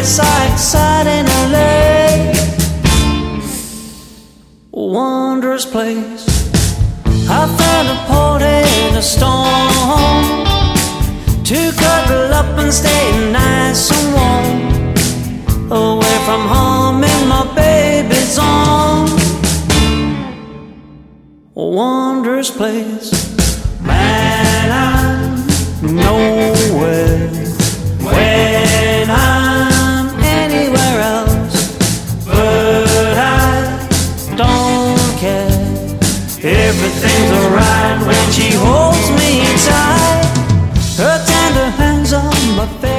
place I excite in LA. Wondrous place. I found a port in a storm to cuddle up and stay nice and warm, away from home in my baby's arms. Wondrous place. Man, I'm nowhere when I'm anywhere else, but I don't care. Everything's alright when she holds me tight. Her tender hands on my face.